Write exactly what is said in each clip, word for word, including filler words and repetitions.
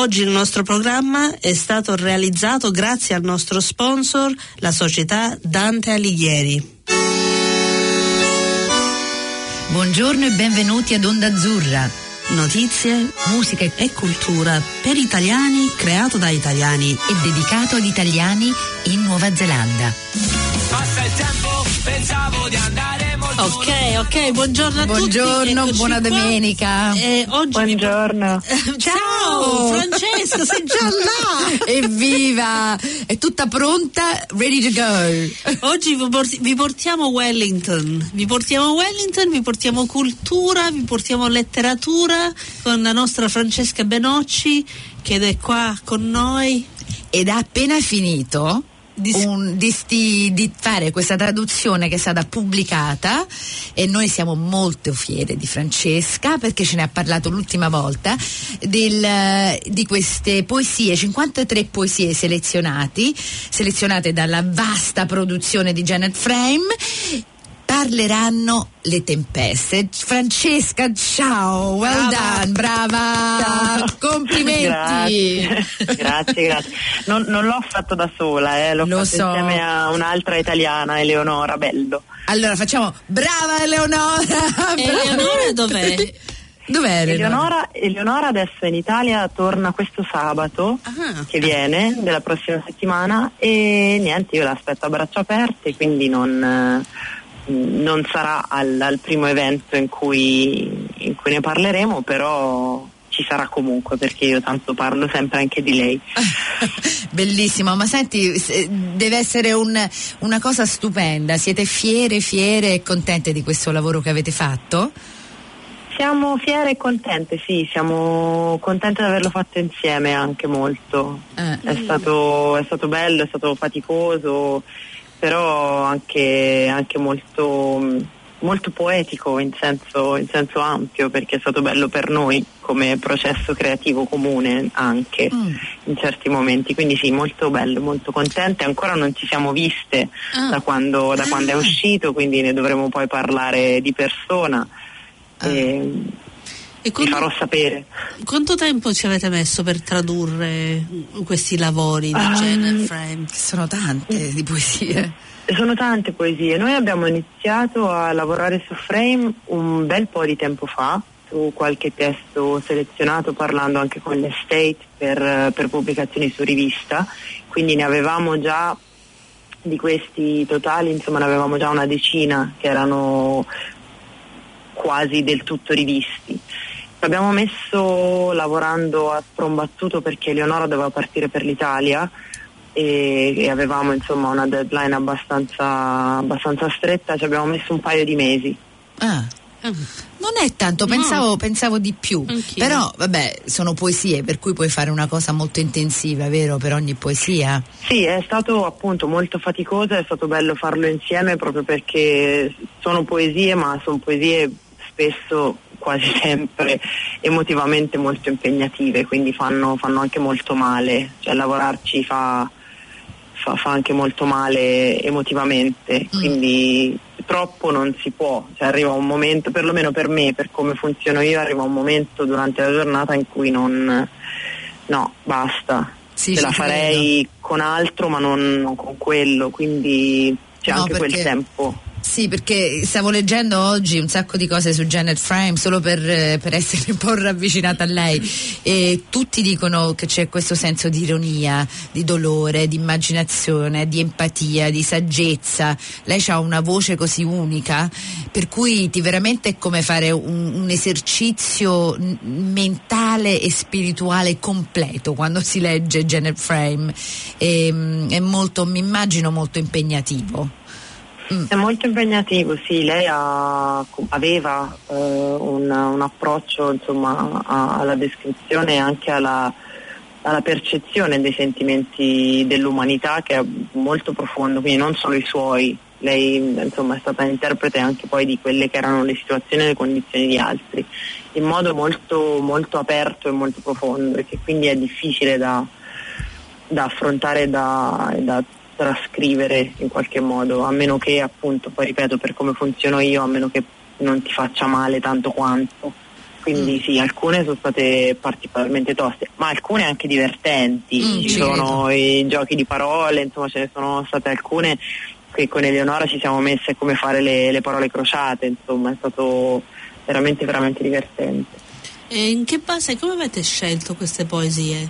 Oggi il nostro programma è stato realizzato grazie al nostro sponsor, la società Dante Alighieri. Buongiorno e benvenuti ad Onda Azzurra. Notizie, musica e cultura per italiani, creato da italiani e dedicato ad italiani in Nuova Zelanda. Passa il tempo, pensavo di andare molto. Ok, ok, buongiorno a buongiorno, tutti. buona qua. domenica. Eh, oggi buongiorno. Vi... Ciao, Francesca, sei già là. Evviva! È tutta pronta, ready to go. Oggi vi, porti- vi portiamo Wellington. Vi portiamo Wellington, vi portiamo cultura, vi portiamo letteratura con la nostra Francesca Benocci che è qua con noi. Ed ha appena finito Di, un, di, sti, di fare questa traduzione che è stata pubblicata, e noi siamo molto fiere di Francesca perché ce ne ha parlato l'ultima volta del, di queste poesie, cinquantatré poesie selezionati, selezionate dalla vasta produzione di Janet Frame. Parleranno le tempeste. Francesca, ciao, well brava. done, brava, ciao. Complimenti. Grazie, grazie, grazie. Non, non l'ho fatto da sola, eh, l'ho Lo fatto so. insieme a un'altra italiana, Eleonora Bello. Allora facciamo, brava Eleonora. Eleonora dov'è? Dov'è Eleonora? Eleonora adesso è in Italia, torna questo sabato ah. che viene, della prossima settimana, e niente, io l'aspetto a braccia aperte, quindi non... non sarà al, al primo evento in cui, in cui ne parleremo, però ci sarà comunque, perché io tanto parlo sempre anche di lei. Bellissimo, ma senti, deve essere un, una cosa stupenda. Siete fiere, fiere e contente di questo lavoro che avete fatto? Siamo fiere e contente, sì, siamo contente di averlo fatto insieme anche molto. Eh. È stato, è stato bello, è stato faticoso, però anche, anche molto, molto poetico in senso, in senso ampio, perché è stato bello per noi come processo creativo comune anche mm. in certi momenti, quindi sì, molto bello, molto contente. Ancora non ci siamo viste ah. da, quando, da ah. quando è uscito, quindi ne dovremo poi parlare di persona ah. e, e vi farò sapere. Quanto tempo ci avete messo per tradurre questi lavori di um, Janet Frame? Sono tante di poesie. Sono tante poesie. Noi abbiamo iniziato a lavorare su Frame un bel po' di tempo fa, su qualche testo selezionato, parlando anche con l'Estate per, per pubblicazioni su rivista, quindi ne avevamo già di questi totali, insomma ne avevamo già una decina che erano quasi del tutto rivisti. Abbiamo messo lavorando a sprombattuto perché Eleonora doveva partire per l'Italia e, e avevamo insomma una deadline abbastanza, abbastanza stretta, ci abbiamo messo un paio di mesi. Ah, non è tanto, pensavo, no. pensavo di più. Anch'io. Però vabbè, sono poesie, per cui puoi fare una cosa molto intensiva, vero, per ogni poesia? Sì, è stato appunto molto faticoso, è stato bello farlo insieme proprio perché sono poesie, ma sono poesie spesso, quasi sempre, emotivamente molto impegnative, quindi fanno, fanno anche molto male, cioè lavorarci fa, fa, fa anche molto male emotivamente, mm. quindi troppo non si può, cioè arriva un momento, perlomeno per me, per come funziono io, arriva un momento durante la giornata in cui non, no, basta, sì, ce la farei credo. con altro ma non, non con quello, quindi c'è no, anche perché... quel tempo. Sì, perché stavo leggendo oggi un sacco di cose su Janet Frame solo per, per essere un po' ravvicinata a lei, e tutti dicono che c'è questo senso di ironia, di dolore, di immaginazione, di empatia, di saggezza. Lei ha una voce così unica per cui ti veramente è come fare un, un esercizio mentale e spirituale completo quando si legge Janet Frame. E, è molto, mi immagino, molto impegnativo. Mm. È molto impegnativo, sì, lei ha, aveva eh, un, un approccio insomma a, alla descrizione e anche alla, alla percezione dei sentimenti dell'umanità, che è molto profondo, quindi non solo i suoi. Lei insomma è stata interprete anche poi di quelle che erano le situazioni e le condizioni di altri, in modo molto, molto aperto e molto profondo, e che quindi è difficile da, da affrontare e da, da trascrivere in qualche modo, a meno che, appunto, poi ripeto, per come funziono io, a meno che non ti faccia male tanto quanto. quindi sì, alcune sono state particolarmente toste, ma alcune anche divertenti. Mm, ci ci sono i giochi di parole, insomma ce ne sono state alcune che con Eleonora ci siamo messe come fare le, le parole crociate, insomma è stato veramente veramente divertente. E in che base, come avete scelto queste poesie?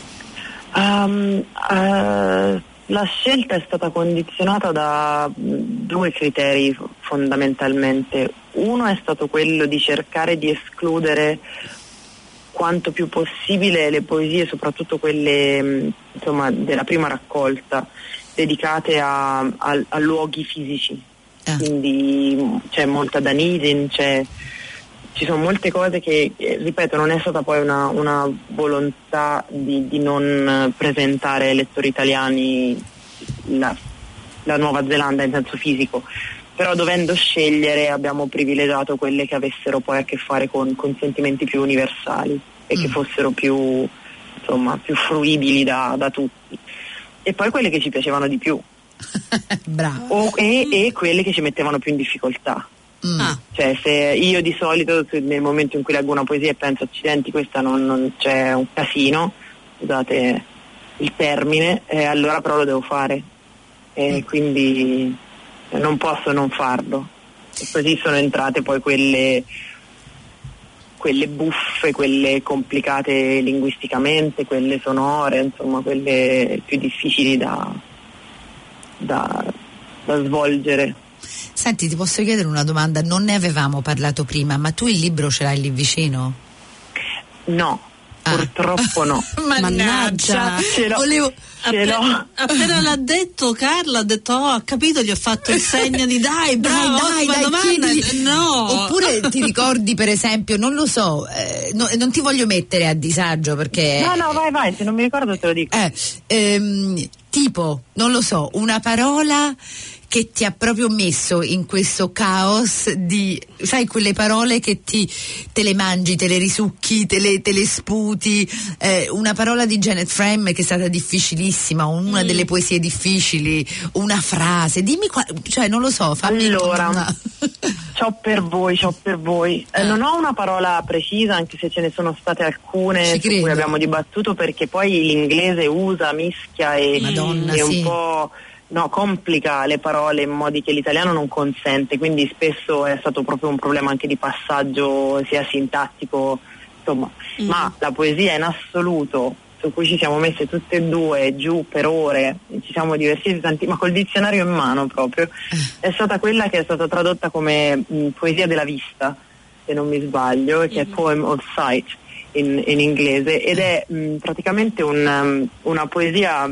Um, uh, la scelta è stata condizionata da due criteri fondamentalmente. Uno è stato quello di cercare di escludere quanto più possibile le poesie, soprattutto quelle insomma della prima raccolta, dedicate a, a, a luoghi fisici. Ah. Quindi c'è molta Danidin, c'è ci sono molte cose che, ripeto, non è stata poi una, una volontà di, di non presentare ai lettori italiani la, la Nuova Zelanda in senso fisico, però dovendo scegliere abbiamo privilegiato quelle che avessero poi a che fare con, con sentimenti più universali e mm. che fossero più, insomma, più fruibili da, da tutti, e poi quelle che ci piacevano di più. Bravo. O, e, e quelle che ci mettevano più in difficoltà. Mm. Ah. Cioè, se io di solito nel momento in cui leggo una poesia e penso accidenti, questa non, non c'è un casino, scusate il termine, eh, allora però lo devo fare, e mm. quindi non posso non farlo. E così sono entrate poi quelle quelle buffe, quelle complicate linguisticamente, quelle sonore, insomma quelle più difficili da, da, da svolgere. Senti, ti posso chiedere una domanda? Non ne avevamo parlato prima, ma tu il libro ce l'hai lì vicino? No, ah. purtroppo no. Mannaggia, ce l'ho. volevo ce l'ho. Appena, appena l'ha detto Carla, ha detto oh, ha capito, gli ho fatto il segno di dai, bravo, dai, dai, domanda. Chiedili. No. Oppure ti ricordi, per esempio, non lo so, eh, no, non ti voglio mettere a disagio perché... No, no, vai, vai, se non mi ricordo te lo dico. Eh, ehm, tipo, non lo so, una parola che ti ha proprio messo in questo caos di, sai, quelle parole che ti te le mangi, te le risucchi, te le, te le sputi, eh, una parola di Janet Frame che è stata difficilissima, una mm. delle poesie difficili, una frase, dimmi qua, cioè non lo so, fammi allora una... c'ho per voi, c'ho per voi eh, non ho una parola precisa, anche se ce ne sono state alcune Ci su credo. cui abbiamo dibattuto, perché poi l'inglese usa, mischia e, Madonna, e un sì. po' no, complica le parole in modi che l'italiano non consente, quindi spesso è stato proprio un problema anche di passaggio sia sintattico, insomma, mm. ma la poesia in assoluto, su cui ci siamo messe tutte e due giù per ore, ci siamo divertiti tanti, ma col dizionario in mano proprio, è stata quella che è stata tradotta come mh, poesia della vista, se non mi sbaglio, che mm. è Poem of Sight in, in inglese, ed è mh, praticamente un, um, una poesia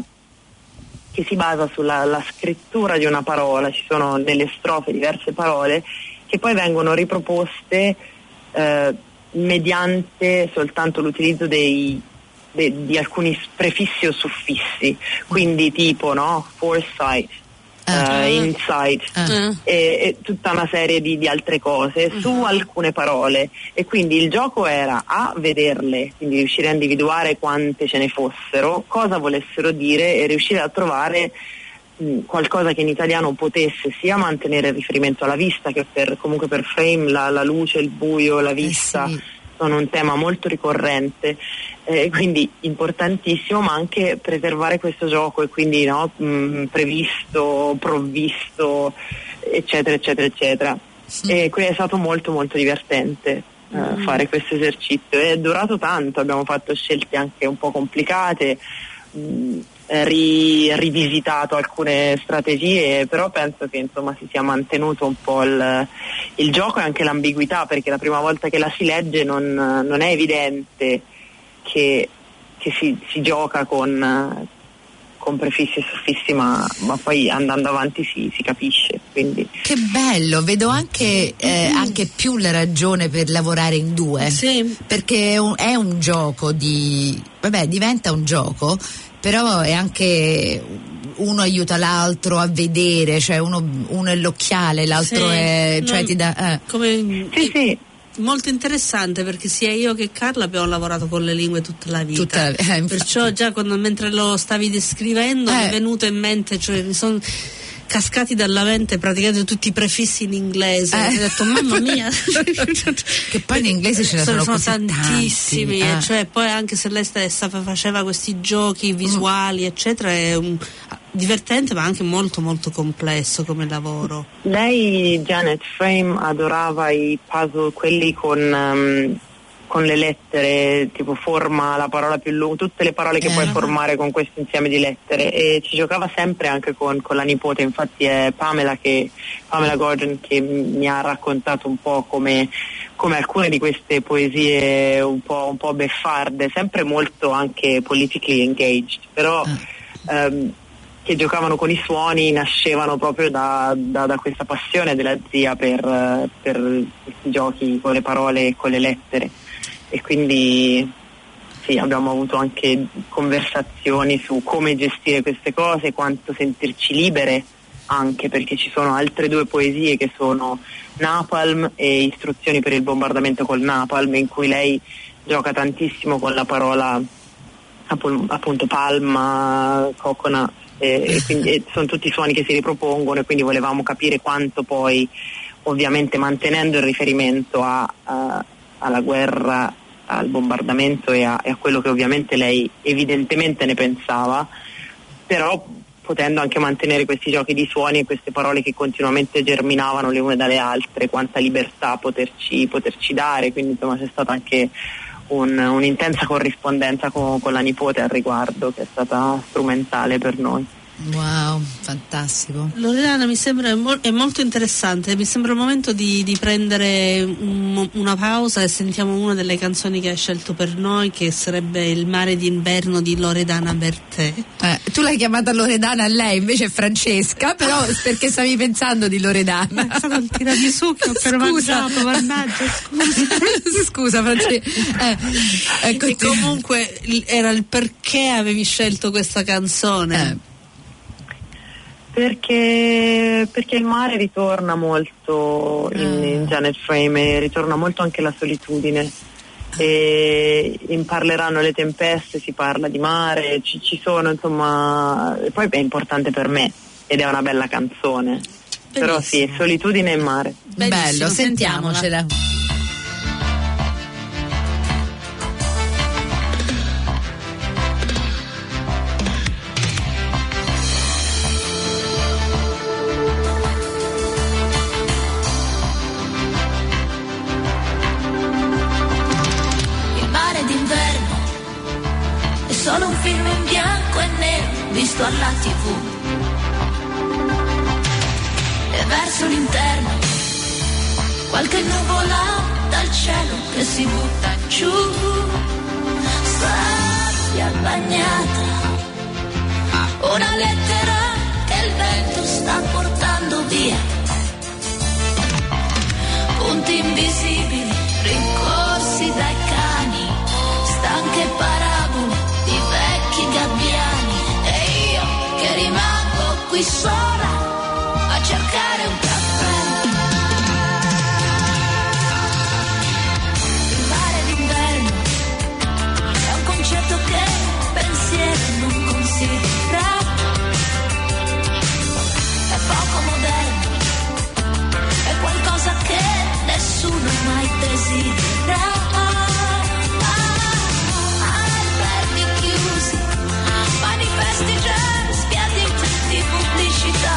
che si basa sulla la scrittura di una parola. Ci sono nelle strofe diverse parole che poi vengono riproposte eh, mediante soltanto l'utilizzo dei, de, di alcuni prefissi o suffissi, quindi tipo no, foresight, uh, insight uh. E, e tutta una serie di, di altre cose uh. su alcune parole, e quindi il gioco era a vederle, quindi riuscire a individuare quante ce ne fossero, cosa volessero dire e riuscire a trovare mh, qualcosa che in italiano potesse sia mantenere il riferimento alla vista, che per comunque per Frame la, la luce, il buio, la vista eh sì. sono un tema molto ricorrente, eh, quindi importantissimo, ma anche preservare questo gioco, e quindi no, mh, previsto, provvisto, eccetera eccetera eccetera. Sì. E qui è stato molto molto divertente uh, mm. fare questo esercizio, è durato tanto, abbiamo fatto scelte anche un po' complicate, mh, ri, rivisitato alcune strategie, però penso che insomma si sia mantenuto un po' il, il gioco e anche l'ambiguità, perché la prima volta che la si legge non, non è evidente che, che si, si gioca con, con prefissi e suffissi, ma, ma poi andando avanti si, si capisce. Quindi. Che bello, vedo anche, eh, anche più la ragione per lavorare in due, sì. perché è un, è un gioco di, vabbè, diventa un gioco, però è anche uno aiuta l'altro a vedere, cioè uno, uno è l'occhiale, l'altro sì, è cioè non, ti dà eh. come sì, sì. molto interessante, perché sia io che Carla abbiamo lavorato con le lingue tutta la vita, tutta, eh, perciò già quando mentre lo stavi descrivendo eh. mi è venuto in mente, cioè mi sono cascati dalla mente praticamente tutti i prefissi in inglese. Eh. Ho detto mamma mia. Che poi in inglese ce ne sono, sono, sono tantissimi, eh. cioè poi anche se lei stessa faceva questi giochi visuali mm. eccetera, è un, divertente ma anche molto molto complesso come lavoro. Lei, Janet Frame, adorava i puzzle, quelli con um, con le lettere, tipo forma la parola più lunga, tutte le parole che eh. puoi formare con questo insieme di lettere, e ci giocava sempre anche con, con la nipote. Infatti è Pamela che Pamela Gordon che mi ha raccontato un po' come, come alcune di queste poesie un po', un po' beffarde, sempre molto anche politically engaged, però eh. um, che giocavano con i suoni, nascevano proprio da, da, da questa passione della zia per, per questi giochi con le parole e con le lettere. E quindi sì, abbiamo avuto anche conversazioni su come gestire queste cose, quanto sentirci libere, anche perché ci sono altre due poesie che sono Napalm e Istruzioni per il bombardamento col napalm, in cui lei gioca tantissimo con la parola appunto palma, coconut, e, e quindi e sono tutti suoni che si ripropongono, e quindi volevamo capire quanto poi, ovviamente mantenendo il riferimento a, a alla guerra, al bombardamento e a, e a quello che ovviamente lei evidentemente ne pensava, però potendo anche mantenere questi giochi di suoni e queste parole che continuamente germinavano le une dalle altre, quanta libertà poterci, poterci dare. Quindi insomma c'è stata anche un, un'intensa corrispondenza con, con la nipote al riguardo, che è stata strumentale per noi. Wow, fantastico. Loredana, mi sembra mo- è molto interessante, mi sembra il momento di, di prendere un, una pausa e sentiamo una delle canzoni che hai scelto per noi, che sarebbe Il mare d'inverno di Loredana Bertè. Eh, tu l'hai chiamata Loredana, lei invece è Francesca, però perché stavi pensando di Loredana? È stato il tiramisù che ho per mangiato, mannaggia, scusa. Scusa Francesca. Eh, ecco, e comunque era il perché avevi scelto questa canzone. Eh. Perché, perché il mare ritorna molto in, in Janet Frame, e ritorna molto anche la solitudine, e in Parleranno le tempeste si parla di mare, ci, ci sono insomma, e poi è importante per me ed è una bella canzone. Bellissimo. Però sì, solitudine e mare. Bellissimo. Bello, sentiamocela. Solo un film in bianco e nero visto alla tivù, e verso l'interno qualche nuvola dal cielo che si butta giù, sabbia bagnata, una lettera che il vento sta portando via, punti invisibili rincorsi dai cani, stanche parabole di vecchi gabbiani, e io che rimango qui sola a cercare un caffè. Il mare d'inverno è un concetto che pensiero non considera, è poco moderno, è qualcosa che nessuno mai desidera. Manifesti già spiati di pubblicità,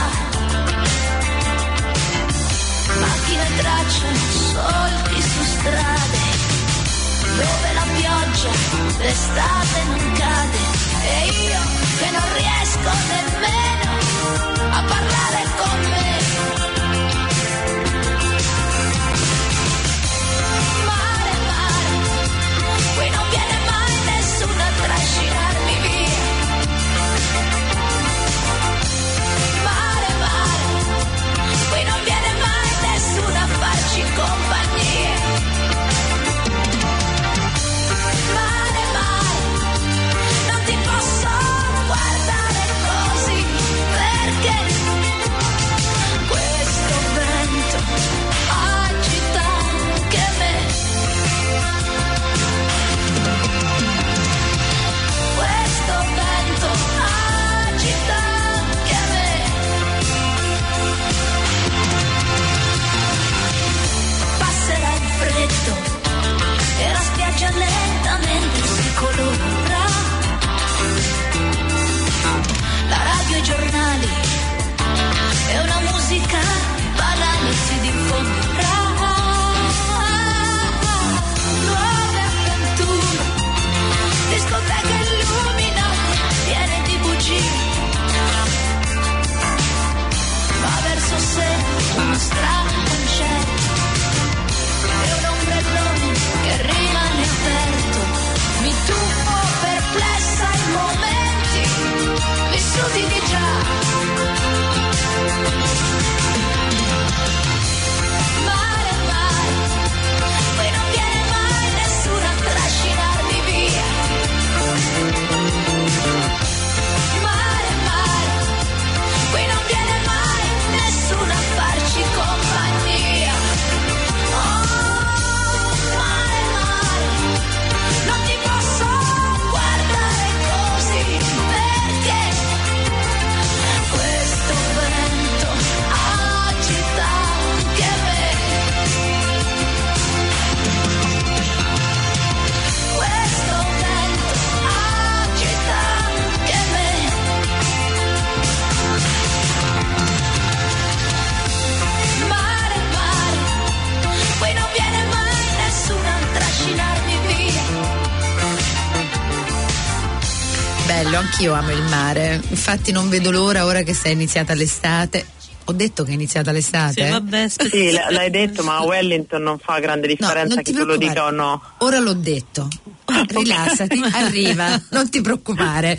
bello, anch'io amo il mare, infatti non vedo l'ora ora che sia iniziata l'estate. Ho detto che è iniziata l'estate? Sì, vabbè, sì, l'hai detto, ma a Wellington non fa grande differenza, no, che tu lo dica o no. Ora l'ho detto. Rilassati, arriva, non ti preoccupare.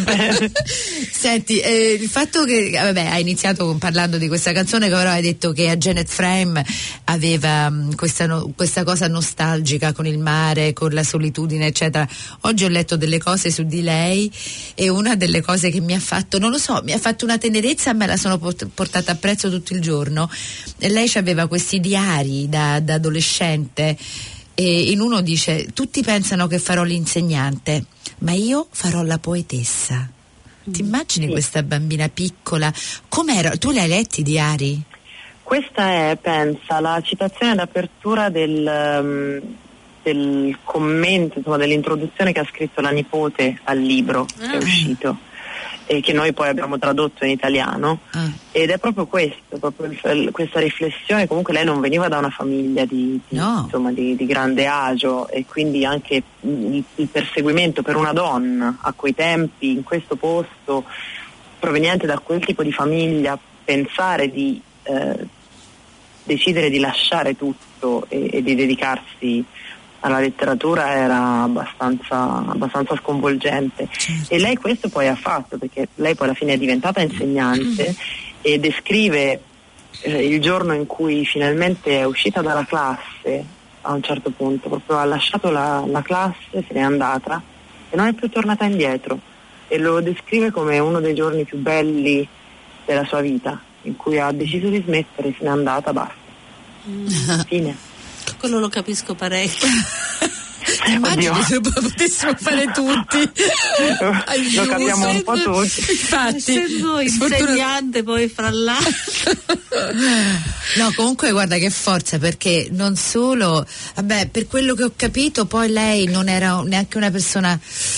Senti, eh, il fatto che vabbè, hai iniziato parlando di questa canzone, che però hai detto che a Janet Frame aveva mh, questa, no, questa cosa nostalgica con il mare, con la solitudine, eccetera. Oggi ho letto delle cose su di lei e una delle cose che mi ha fatto, non lo so, mi ha fatto una tenerezza, me la sono port- portata a prezzo tutto il giorno. E lei aveva questi diari da, da adolescente. E in uno dice: tutti pensano che farò l'insegnante, ma io farò la poetessa. Ti immagini sì. Questa bambina piccola? Com'era? Tu l'hai letti i diari? Questa è, pensa, la citazione d'apertura del, um, del commento, insomma, dell'introduzione che ha scritto la nipote al libro ah. che è uscito e che noi poi abbiamo tradotto in italiano ah. ed è proprio questo, proprio il, questa riflessione. Comunque lei non veniva da una famiglia di, di, no. insomma, di, di grande agio, e quindi anche il, il perseguimento per una donna a quei tempi in questo posto, proveniente da quel tipo di famiglia, pensare di eh, decidere di lasciare tutto e, e di dedicarsi alla letteratura era abbastanza, abbastanza sconvolgente. Certo. E lei questo poi ha fatto, perché lei poi alla fine è diventata insegnante mm. e descrive eh, il giorno in cui finalmente è uscita dalla classe, a un certo punto proprio ha lasciato la, la classe, se n'è andata e non è più tornata indietro, e lo descrive come uno dei giorni più belli della sua vita, in cui ha deciso di smettere, se n'è andata, basta. Mm. Fine. Quello lo capisco parecchio. Immagini se lo potessimo fare tutti. Lo capiamo un po' tutti. Infatti, essendo insegnante poi fra l'altro. No, comunque guarda che forza, perché non solo, vabbè, per quello che ho capito poi lei non era neanche una persona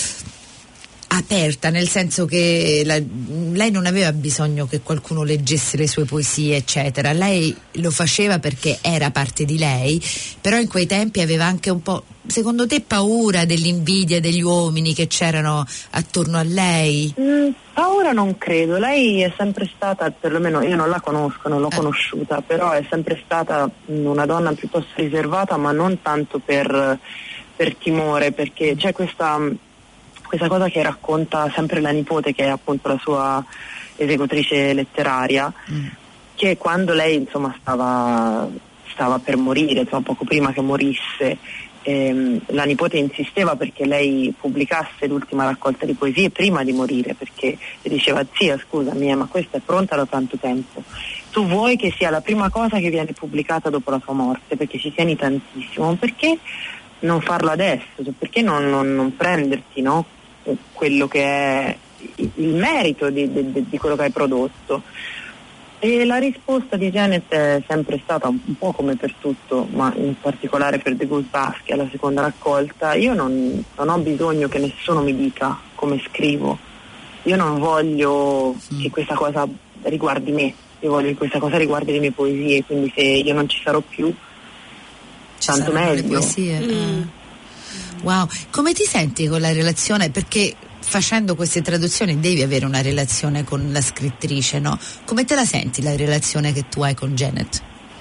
aperta, nel senso che la, lei non aveva bisogno che qualcuno leggesse le sue poesie, eccetera. Lei lo faceva perché era parte di lei, però in quei tempi aveva anche un po', secondo te, paura dell'invidia degli uomini che c'erano attorno a lei? Mm, paura non credo, lei è sempre stata, perlomeno io non la conosco, non l'ho eh. conosciuta, però è sempre stata una donna piuttosto riservata, ma non tanto per, per timore, perché c'è questa questa cosa che racconta sempre la nipote, che è appunto la sua esecutrice letteraria, mm. che quando lei insomma stava, stava per morire, insomma poco prima che morisse, ehm, la nipote insisteva perché lei pubblicasse l'ultima raccolta di poesie prima di morire, perché le diceva: zia, scusami, ma questa è pronta da tanto tempo, tu vuoi che sia la prima cosa che viene pubblicata dopo la tua morte, perché ci tieni tantissimo, perché non farlo adesso? Cioè, perché non, non, non prenderti, no, quello che è il merito di, di, di quello che hai prodotto? E la risposta di Janet è sempre stata un po' come per tutto, ma in particolare per The Goose Basket, la seconda raccolta: io non, non ho bisogno che nessuno mi dica come scrivo, io non voglio mm. che questa cosa riguardi me, io voglio che questa cosa riguardi le mie poesie, quindi se io non ci sarò più, ci tanto meglio. Le poesie. Mm. Wow, come ti senti con la relazione? Perché facendo queste traduzioni devi avere una relazione con la scrittrice, no? Come te la senti la relazione che tu hai con Janet?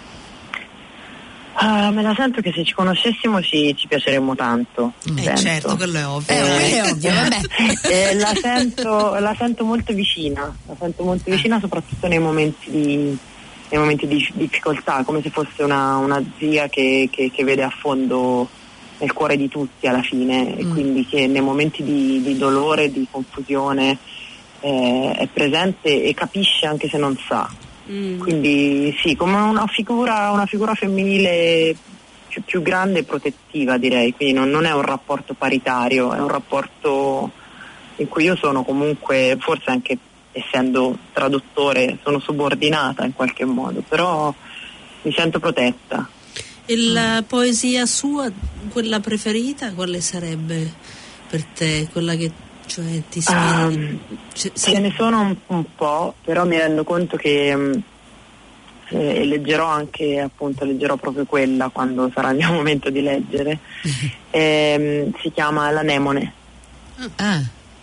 Uh, me la sento che se ci conoscessimo ci, ci piaceremmo tanto. Eh certo, quello è ovvio. Eh, è ovvio, vabbè. eh, la, sento, la sento molto vicina, la sento molto vicina soprattutto nei momenti di, nei momenti di difficoltà, come se fosse una, una zia che, che, che vede a fondo nel cuore di tutti alla fine, mm. e quindi che nei momenti di, di dolore, di confusione eh, è presente e capisce anche se non sa. Mm. Quindi sì, come una figura, una figura femminile più, più grande e protettiva, direi. Quindi non, non è un rapporto paritario, è un rapporto in cui io sono comunque, forse anche essendo traduttore, sono subordinata in qualche modo, però mi sento protetta. E la mm. poesia sua, quella preferita, quale sarebbe per te? Quella che, cioè, ti ispira? Um, C- ce ne sono un, un po', però mi rendo conto che um, eh, leggerò anche, appunto, leggerò proprio quella quando sarà il mio momento di leggere. eh, si chiama L'Anemone. Ah.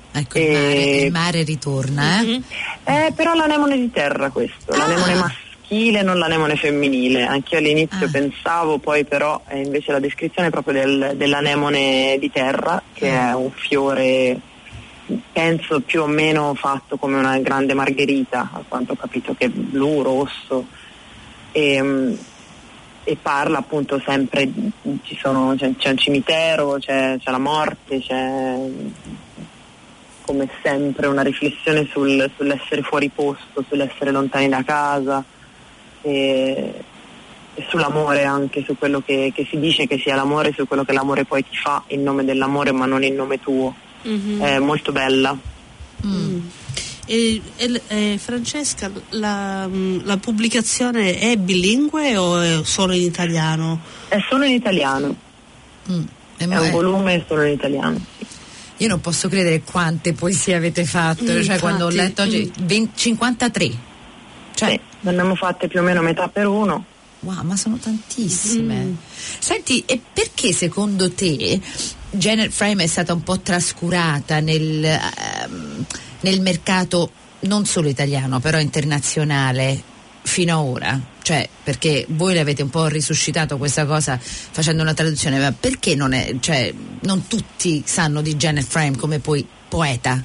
Ecco, il, E- mare, il mare ritorna, eh? Eh, però l'anemone di terra questo, Ah. l'anemone maschile, non l'anemone femminile. Anch'io all'inizio Ah. pensavo, poi però è invece la descrizione proprio del, dell'anemone di terra, che è un fiore, penso più o meno fatto come una grande margherita, a quanto ho capito, che è blu, rosso, e, e parla appunto sempre, ci sono, c'è, c'è un cimitero, c'è, c'è la morte, c'è come sempre una riflessione sul, sull'essere fuori posto, sull'essere lontani da casa e, e sull'amore, anche su quello che, che si dice che sia l'amore, su quello che l'amore poi ti fa in nome dell'amore ma non in nome tuo. Mhm. È molto bella. Mm. E, e- e Francesca, la, la pubblicazione è bilingue o è solo in italiano? È solo in italiano, Mm. E è mo- un eh, volume solo in italiano. io non posso credere quante poesie avete fatto, Mm, cioè infatti, quando ho letto oggi venti cinquantatré. Cioè, Sì, ne abbiamo fatte più o meno metà per uno. wow, ma sono tantissime. Mm. Senti, e perché secondo te Janet Frame è stata un po' trascurata nel, ehm, nel mercato non solo italiano, però internazionale fino ad ora? Cioè, perché voi l'avete un po' risuscitato questa cosa facendo una traduzione, ma perché non è, cioè, non tutti sanno di Janet Frame come poi poeta?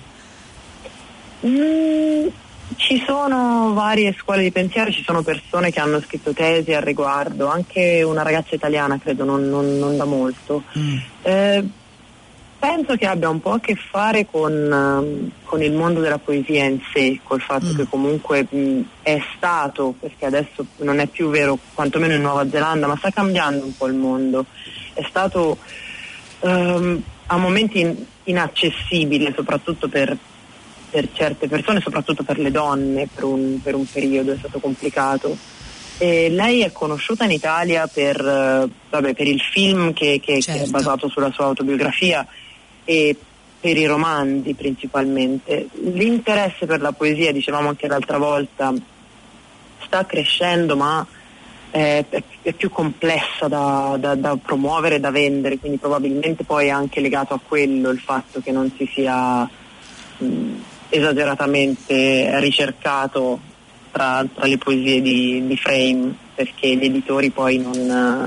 Mm, ci sono varie scuole di pensiero, ci sono persone che hanno scritto tesi al riguardo, anche una ragazza italiana credo, non, non- non da molto. Mm. Eh, penso che abbia un po' a che fare con, ehm, con il mondo della poesia in sé, col fatto Mm. che comunque mh, è stato, perché adesso non è più vero, quantomeno in Nuova Zelanda, ma sta cambiando un po' il mondo, è stato ehm, a momenti in- inaccessibile, soprattutto per, per certe persone, soprattutto per le donne, per un, per un periodo è stato complicato. E lei è conosciuta in Italia per, eh, vabbè, per il film che, che- che è Certo. basato sulla sua autobiografia e per i romanzi principalmente. L'interesse per la poesia, dicevamo anche l'altra volta, sta crescendo, ma è, è- è più complessa da, da- da promuovere e da vendere, quindi probabilmente poi è anche legato a quello il fatto che non si sia mh, esageratamente ricercato tra, tra le poesie di, di Frame, perché gli editori poi non,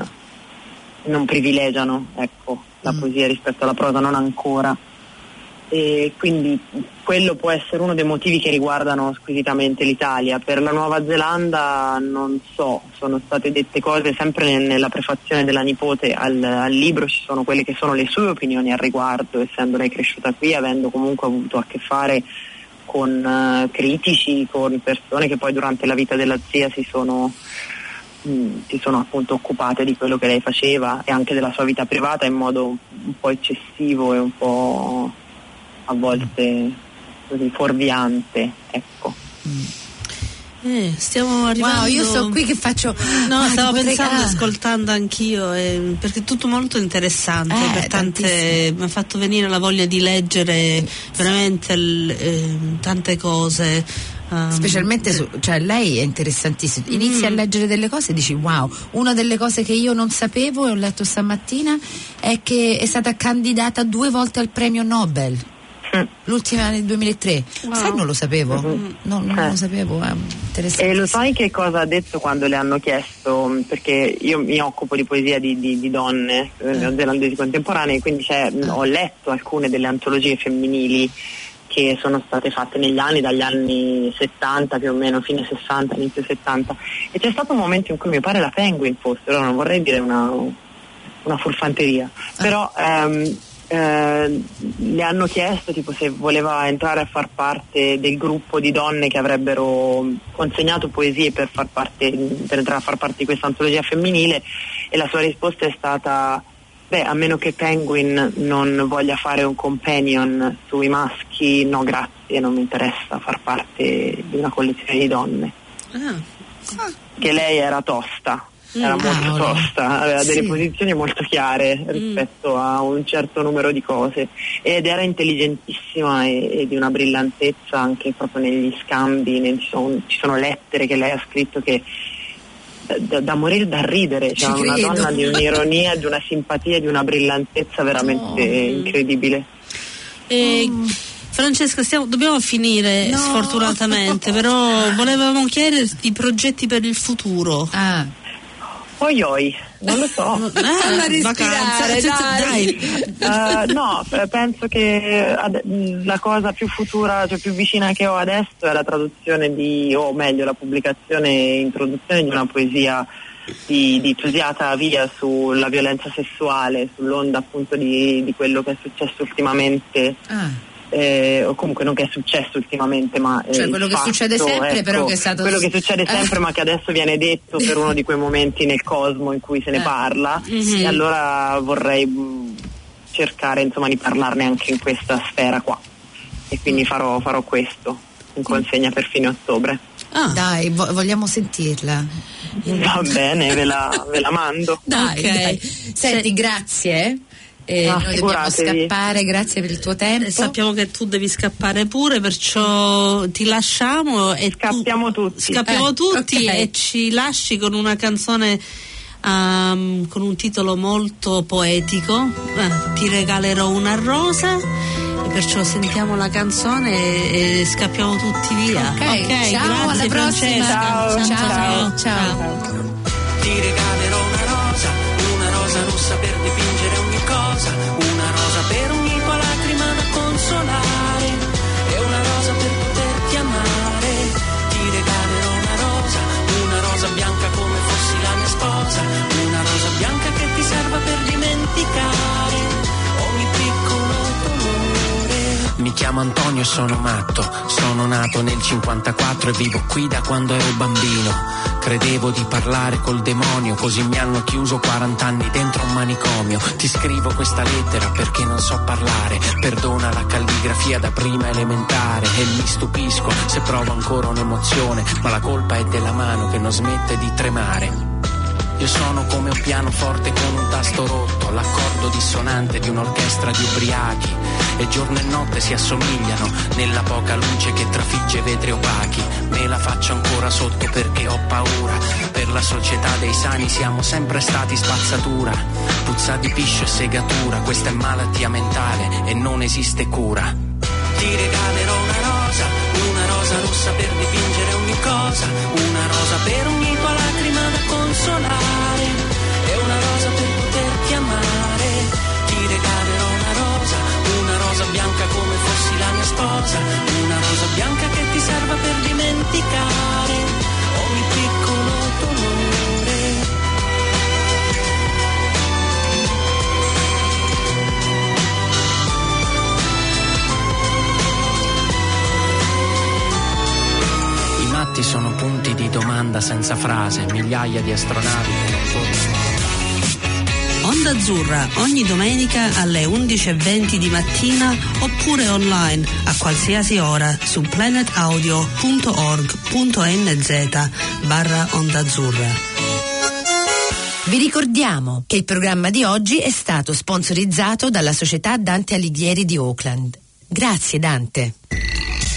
eh, non privilegiano, ecco, la Mm. poesia rispetto alla prosa, non ancora. E quindi quello può essere uno dei motivi che riguardano squisitamente l'Italia. Per la Nuova Zelanda non so, sono state dette cose sempre nel- nella prefazione della nipote al, al libro, ci sono quelle che sono le sue opinioni al riguardo, essendo lei cresciuta qui, avendo comunque avuto a che fare con eh, critici, con persone che poi durante la vita della zia si sono mh, si sono appunto occupate di quello che lei faceva e anche della sua vita privata in modo un po' eccessivo e un po' a volte così fuorviante, ecco. Eh, stiamo arrivando. Wow, io sto qui che faccio. No, ah, stavo potrei- pensando, ah. ascoltando anch'io, eh, perché è tutto molto interessante, Eh, per tante, tantissimo. mi ha fatto venire la voglia di leggere veramente l- eh, tante cose. um, Specialmente su, cioè lei è interessantissima, inizi a leggere delle cose e dici wow. Una delle cose che io non sapevo e ho letto stamattina è che è stata candidata due volte al premio Nobel, Mm. l'ultima nel duemilatré. Wow. Sai, non lo sapevo, Mhm. no, non Eh. lo sapevo, è interessante. E lo sai che cosa ha detto quando le hanno chiesto, perché io mi occupo di poesia di, di- di donne eh, neozelandesi contemporanee, quindi c'è- ho letto alcune delle antologie femminili che sono state fatte negli anni, dagli anni settanta più o meno, fine sessanta, inizio settanta, e c'è stato un momento in cui mi pare la Penguin fosse, ora non vorrei dire una, una furfanteria, però ehm, eh, le hanno chiesto tipo se voleva entrare a far parte del gruppo di donne che avrebbero consegnato poesie per far parte, per entrare a far parte di questa antologia femminile, e la sua risposta è stata: beh, a meno che Penguin non voglia fare un companion sui maschi, no grazie, non mi interessa far parte di una collezione di donne. ah, Che lei era tosta, era Mm. molto Cavolo. tosta, aveva delle Sì. posizioni molto chiare rispetto a un certo numero di cose, ed era intelligentissima e, e di una brillantezza anche proprio negli scambi, nel- ci, sono, ci sono lettere che lei ha scritto che da, da morire da ridere, Ci cioè una credo. donna di un'ironia, di una simpatia, di una brillantezza veramente Oh. incredibile. E Francesca, stiamo, dobbiamo finire No. sfortunatamente, però volevamo chiederti i progetti per il futuro. Ah. Oi oi, non lo so. Falla Eh, respirare, vacanza, dai. Eh, no, eh, penso che ad- la cosa più futura, cioè più vicina che ho adesso è la traduzione di, o meglio la pubblicazione e introduzione di una poesia di, di Tusiata Via sulla violenza sessuale, sull'onda appunto di, di quello che è successo ultimamente. Ah. Eh, o comunque non che è successo ultimamente, ma eh, Cioè il quello che fatto, succede sempre, ecco, però che è stato quello che succede sempre ma che adesso viene detto per uno di quei momenti nel cosmo in cui se ne Eh. parla, Mhm. e allora vorrei mh, cercare insomma di parlarne anche in questa sfera qua, e quindi farò, farò questo in consegna per fine ottobre. Ah, Dai, vo- vogliamo sentirla. Va bene, ve la, ve la mando. Dai, Ok. dai. Senti, Se- grazie. Eh, Ah, noi dobbiamo figuratevi. scappare, grazie per il tuo tempo. eh, sappiamo che tu devi scappare pure, perciò ti lasciamo e tu- Scappiamo tutti. Scappiamo Eh, tutti ok. e ci lasci con una canzone um, con un titolo molto poetico. Eh, ti regalerò una rosa. E perciò sentiamo la canzone e, e scappiamo tutti via. Ok, ciao, grazie alla prossima. Francesca. Ciao, ciao, ciao. Ti regalerò una rosa, una rosa rossa per dipingere ogni cosa, una rosa per ogni tua lacrima da consolare, e una rosa per poterti amare. Ti regalerò una rosa, una rosa bianca come fossi la mia sposa, una rosa bianca che ti serva per dimenticare ogni piccolo dolore. Mi chiamo Antonio e sono matto, sono nato nel cinquantaquattro e vivo qui da quando ero bambino. Credevo di parlare col demonio, così mi hanno chiuso quaranta anni dentro un manicomio. Ti scrivo questa lettera perché non so parlare, perdona la calligrafia da prima elementare, e mi stupisco se provo ancora un'emozione, ma la colpa è della mano che non smette di tremare. Io sono come un pianoforte con un tasto rotto, l'accordo dissonante di un'orchestra di ubriachi, e giorno e notte si assomigliano nella poca luce che trafigge vetri opachi. Me la faccio ancora sotto perché ho paura, per la società dei sani siamo sempre stati spazzatura, puzza di piscio e segatura, questa è malattia mentale e non esiste cura. Ti regalerò una rosa, una rosa rossa per dipingere ogni cosa, una rosa per ogni tua lacrima da consolare, e una rosa per poterti amare. Ti regalerò una rosa, una rosa bianca come fossi la mia sposa, una rosa bianca che ti serva per dimenticare ogni piccolo dolore. I matti sono punti di domanda senza frase, migliaia di astronavi che non tornano. Onda Azzurra ogni domenica alle undici e venti di mattina oppure online a qualsiasi ora su planetaudio punto org punto nz barra Onda Azzurra. Vi ricordiamo che il programma di oggi è stato sponsorizzato dalla società Dante Alighieri di Auckland. Grazie Dante.